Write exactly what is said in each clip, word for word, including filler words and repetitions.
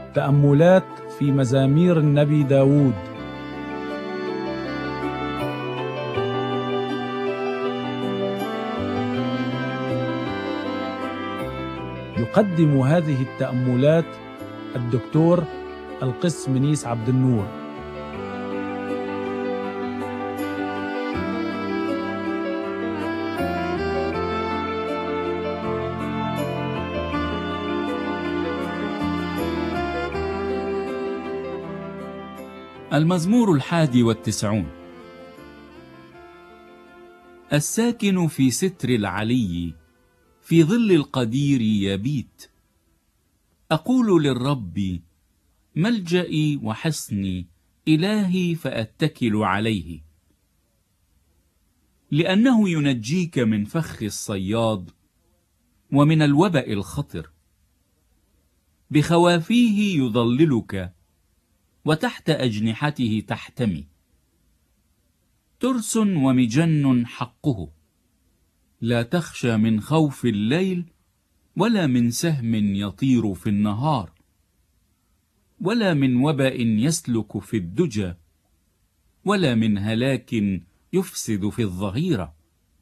تأملات في مزامير النبي داود. يقدم هذه التأملات الدكتور القس منيس عبد النور. المزمور الحادي والتسعون. الساكن في ستر العلي في ظل القدير يبيت. أقول للرب ملجئي وحصني، إلهي فأتكل عليه. لأنه ينجيك من فخ الصياد ومن الوبأ الخطر. بخوافيه يظللك وتحت أجنحته تحتمي. ترس ومجن حقه، لا تخشى من خوف الليل ولا من سهم يطير في النهار، ولا من وبأ يسلك في الدجى، ولا من هلاك يفسد في الظهيرة.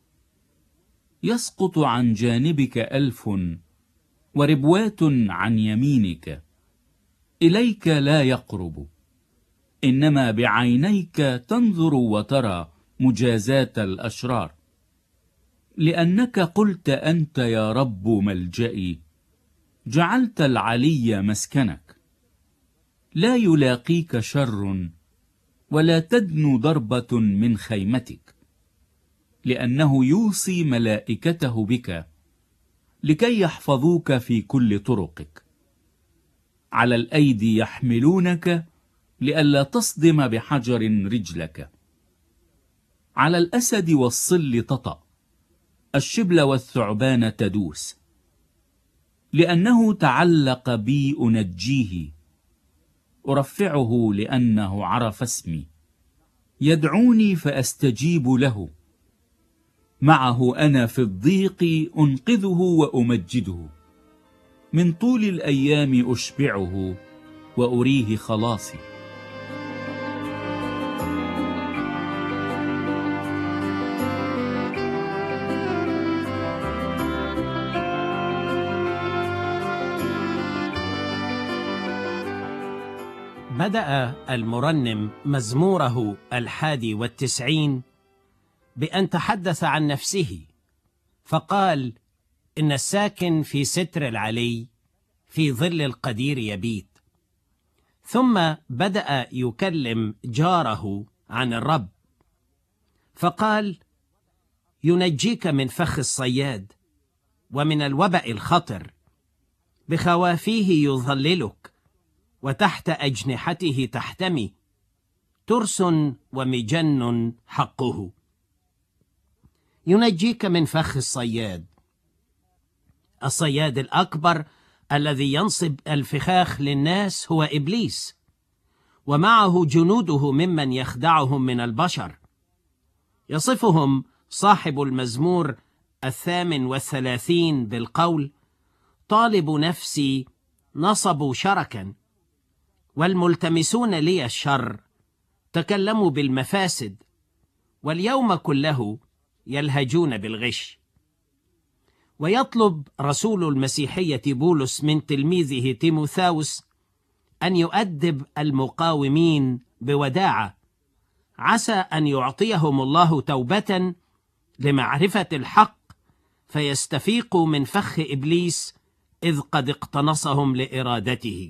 يسقط عن جانبك ألف وربوات عن يمينك، إليك لا يقرب. إنما بعينيك تنظر وترى مجازات الأشرار. لأنك قلت أنت يا رب ملجئي، جعلت العلي مسكنك. لا يلاقيك شر ولا تدنو ضربة من خيمتك، لأنه يوصي ملائكته بك لكي يحفظوك في كل طرقك. على الأيدي يحملونك لئلا تصدم بحجر رجلك. على الأسد والصل تطأ، الشبل والثعبان تدوس. لأنه تعلق بي أنجيه، أرفعه لأنه عرف اسمي. يدعوني فأستجيب له، معه أنا في الضيق أنقذه وأمجده. من طول الأيام أشبعه وأريه خلاصي. بدأ المرنم مزموره الحادي والتسعين بأن تحدث عن نفسه، فقال: إن الساكن في ستر العلي في ظل القدير يبيت. ثم بدأ يكلم جاره عن الرب، فقال: ينجيك من فخ الصياد ومن الوبأ الخطر. بخوافيه يظللك وتحت أجنحته تحتمي. ترس ومجن حقه. ينجيك من فخ الصياد. الصياد الأكبر الذي ينصب الفخاخ للناس هو إبليس، ومعه جنوده ممن يخدعهم من البشر. يصفهم صاحب المزمور الثامن والثلاثين بالقول: طالب نفسي نصبوا شركا، والملتمسون لي الشر تكلموا بالمفاسد، واليوم كله يلهجون بالغش. ويطلب رسول المسيحية بولس من تلميذه تيموثاوس أن يؤدب المقاومين بوداعة، عسى أن يعطيهم الله توبة لمعرفة الحق، فيستفيقوا من فخ إبليس إذ قد اقتنصهم لإرادته.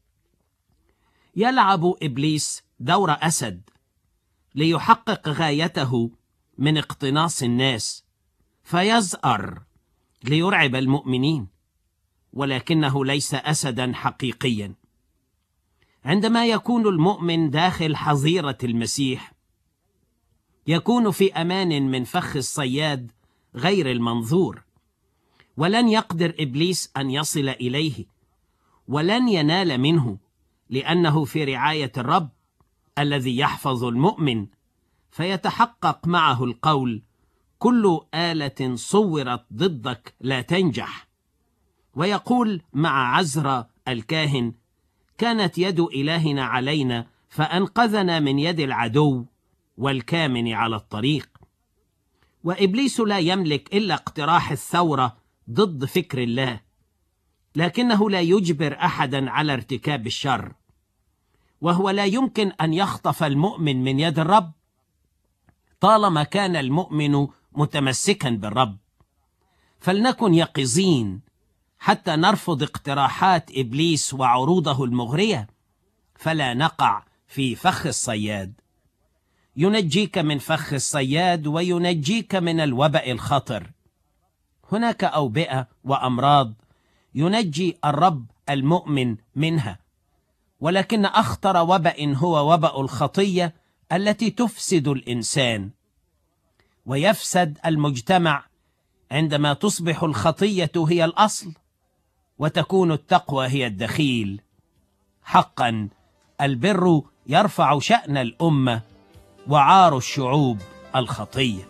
يلعب إبليس دور أسد ليحقق غايته من اقتناص الناس، فيزأر ليرعب المؤمنين، ولكنه ليس أسدا حقيقيا. عندما يكون المؤمن داخل حظيرة المسيح، يكون في أمان من فخ الصياد غير المنظور، ولن يقدر إبليس أن يصل إليه، ولن ينال منه، لأنه في رعاية الرب الذي يحفظ المؤمن. فيتحقق معه القول: كل آلة صورت ضدك لا تنجح. ويقول مع عزرا الكاهن: كانت يد إلهنا علينا فأنقذنا من يد العدو والكامن على الطريق. وإبليس لا يملك إلا اقتراح الثورة ضد فكر الله، لكنه لا يجبر أحدا على ارتكاب الشر، وهو لا يمكن أن يخطف المؤمن من يد الرب طالما كان المؤمن متمسكا بالرب. فلنكن يقظين حتى نرفض اقتراحات إبليس وعروضه المغرية، فلا نقع في فخ الصياد. ينجيك من فخ الصياد وينجيك من الوباء الخطر. هناك أوبئة وأمراض ينجي الرب المؤمن منها، ولكن أخطر وباء هو وباء الخطية التي تفسد الإنسان، ويفسد المجتمع عندما تصبح الخطية هي الأصل وتكون التقوى هي الدخيل. حقا البر يرفع شأن الأمة، وعار الشعوب الخطية.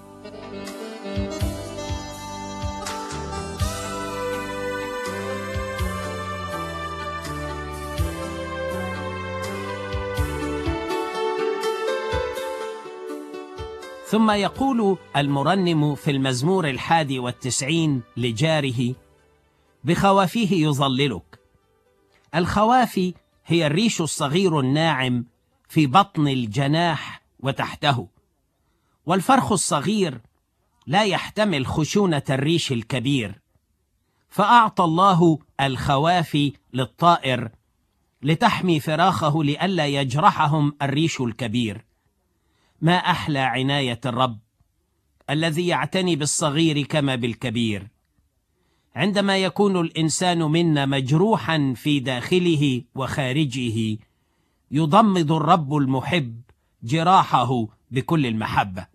ثم يقول المرنم في المزمور الحادي والتسعين لجاره: بخوافيه يظللك. الخوافي هي الريش الصغير الناعم في بطن الجناح وتحته، والفرخ الصغير لا يحتمل خشونة الريش الكبير، فأعطى الله الخوافي للطائر لتحمي فراخه لئلا يجرحهم الريش الكبير. ما أحلى عناية الرب الذي يعتني بالصغير كما بالكبير. عندما يكون الإنسان منا مجروحا في داخله وخارجه، يضمد الرب المحب جراحه بكل المحبة.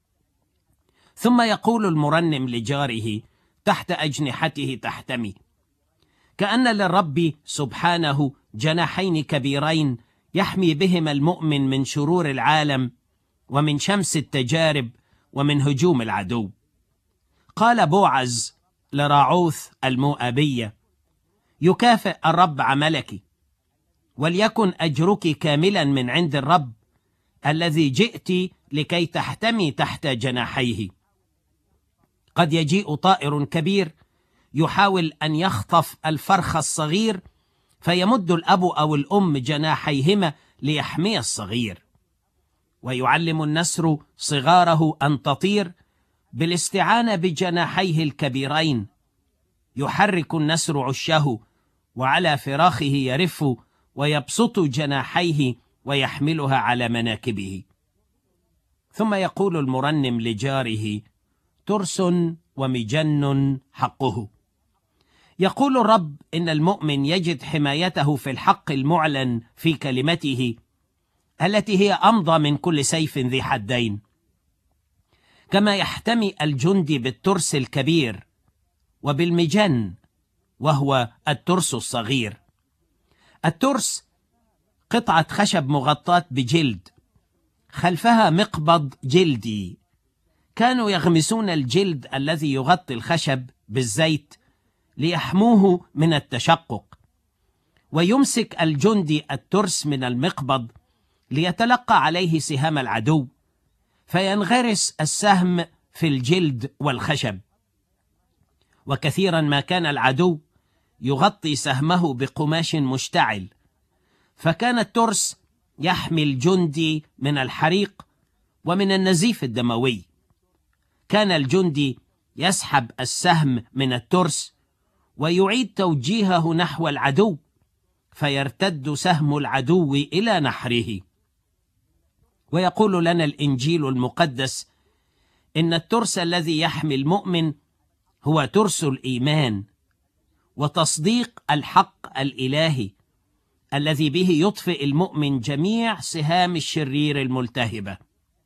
ثم يقول المرنم لجاره: تحت أجنحته تحتمي. كأن للرب سبحانه جناحين كبيرين يحمي بهما المؤمن من شرور العالم ومن شمس التجارب ومن هجوم العدو. قال بوعز لراعوث المؤابية: يكافئ الرب عملك، وليكن أجرك كاملا من عند الرب الذي جئت لكي تحتمي تحت جناحيه. قد يجيء طائر كبير يحاول أن يخطف الفرخ الصغير، فيمد الأب أو الأم جناحيهما ليحمي الصغير. ويعلم النسر صغاره أن تطير بالاستعانة بجناحيه الكبيرين. يحرك النسر عشه، وعلى فراخه يرف ويبسط جناحيه ويحملها على مناكبه. ثم يقول المرنم لجاره: ترس ومجن حقه. يقول الرب إن المؤمن يجد حمايته في الحق المعلن في كلمته التي هي أمضى من كل سيف ذي حدين، كما يحتمي الجندي بالترس الكبير وبالمجن وهو الترس الصغير. الترس قطعة خشب مغطاة بجلد، خلفها مقبض جلدي. كانوا يغمسون الجلد الذي يغطي الخشب بالزيت ليحموه من التشقق، ويمسك الجندي الترس من المقبض ليتلقى عليه سهام العدو، فينغرس السهم في الجلد والخشب. وكثيرا ما كان العدو يغطي سهمه بقماش مشتعل، فكان الترس يحمي الجندي من الحريق ومن النزيف الدموي. كان الجندي يسحب السهم من الترس ويعيد توجيهه نحو العدو، فيرتد سهم العدو إلى نحره. ويقول لنا الإنجيل المقدس إن الترس الذي يحمي المؤمن هو ترس الإيمان وتصديق الحق الإلهي الذي به يطفئ المؤمن جميع سهام الشرير الملتهبة.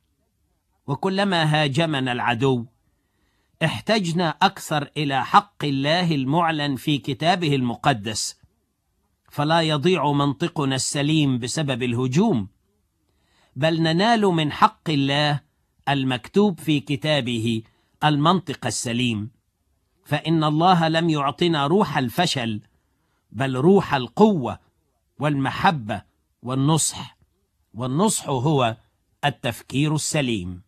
وكلما هاجمنا العدو احتجنا أكثر إلى حق الله المعلن في كتابه المقدس، فلا يضيع منطقنا السليم بسبب الهجوم، بل ننال من حق الله المكتوب في كتابه المنطق السليم. فإن الله لم يعطنا روح الفشل، بل روح القوة والمحبة والنصح، والنصح هو التفكير السليم.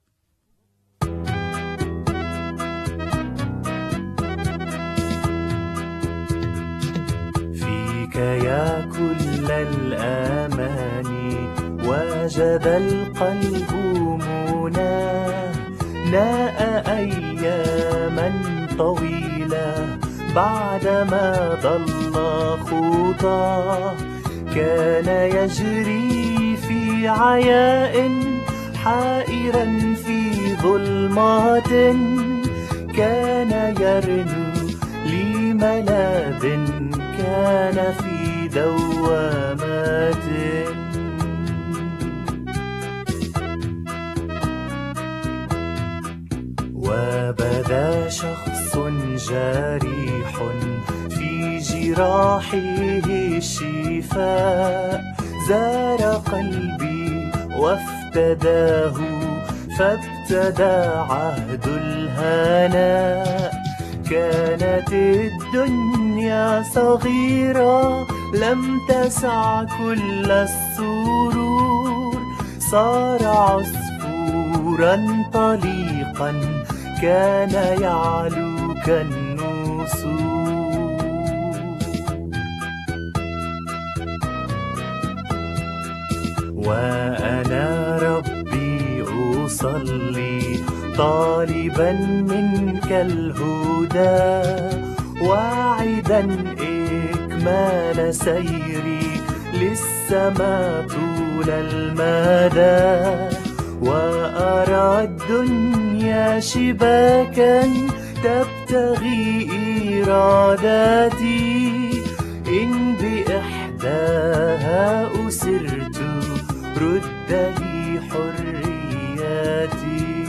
فيك يا كل الأماني وجد القلب مناه، ناء أياما طويلة بعدما ضل خطاه، كان يجري في عياء حائرا في ظلمات، كان يرنو لملاذ كان في دوامات. وبدا شخص جريح في جراحه الشفاء، زار قلبي وافتداه، فابتدى عهد الهناء. كانت الدنيا صغيرة لم تسع كل السرور، صار عصفورا طليقا كان يعلو كالنسور. وأنا ربي أصلي طالبا منك الهدى، واعدا إكمال سيري للسماء طول المدى. وأرى الدنيا شباكا تبتغي إرادتي، إن بإحداها أسرت رد لي حريتي.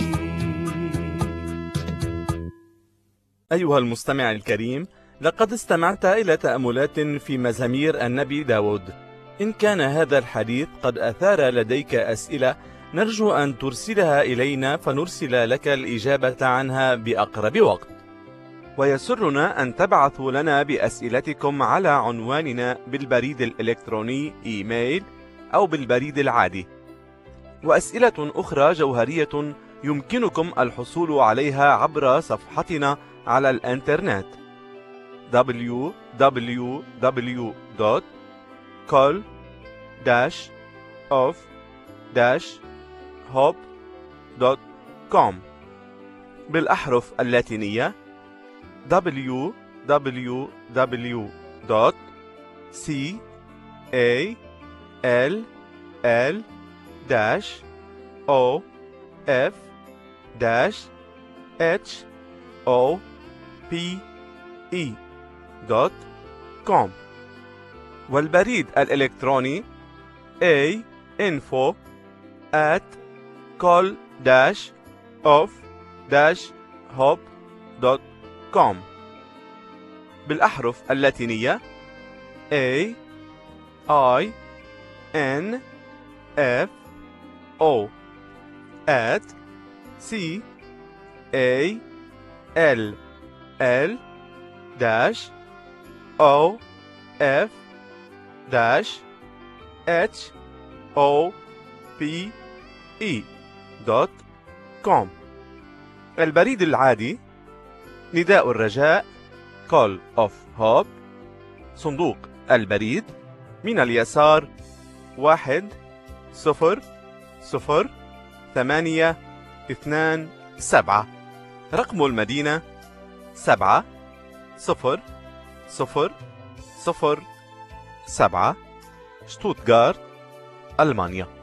أيها المستمع الكريم، لقد استمعت إلى تأملات في مزامير النبي داود. إن كان هذا الحديث قد أثار لديك أسئلة، نرجو أن ترسلها إلينا فنرسل لك الإجابة عنها بأقرب وقت. ويسرنا أن تبعثوا لنا بأسئلتكم على عنواننا بالبريد الإلكتروني إيميل أو بالبريد العادي. وأسئلة أخرى جوهرية يمكنكم الحصول عليها عبر صفحتنا على الإنترنت دبليو دبليو دبليو دوت كول داش أوف داش هوب دوت كوم بالأحرف اللاتينية دبليو دبليو دبليو دوت سي إيه إل إل داش أو إف داش إتش أو بي إي دوت كوم، والبريد الإلكتروني A info at call dash of dash hop دوت كوم بالأحرف اللاتينية A I N F O at C A L L dash O F dash H O P E دوت كوم. البريد العادي نداء الرجاء Call of Hope، صندوق البريد من اليسار واحد صفر صفر ثمانية اثنان سبعة، رقم المدينة سبعة صفر صفر صفر سبعة، شتوتغارت، ألمانيا.